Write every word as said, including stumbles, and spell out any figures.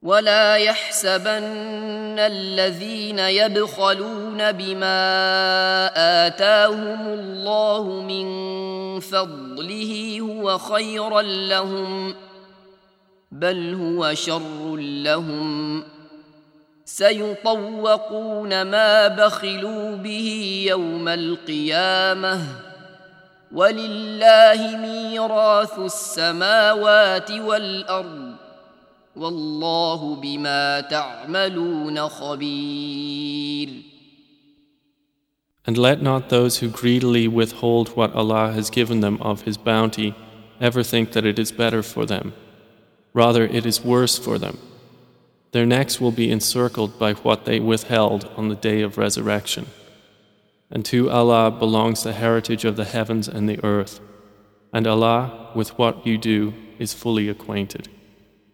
ولا يحسبن الذين يبخلون بما آتاهم الله من فضله هو خيرا لهم بل هو شر لهم سيطوقون ما بخلوا به يوم القيامة ولله ميراث السماوات والأرض والله بما تعملون خبير. And let not those who greedily withhold what Allah has given them of His bounty ever think that it is better for them. Rather, it is worse for them. Their necks will be encircled by what they withheld on the day of resurrection. And to Allah belongs the heritage of the heavens and the earth. And Allah, with what you do, is fully acquainted.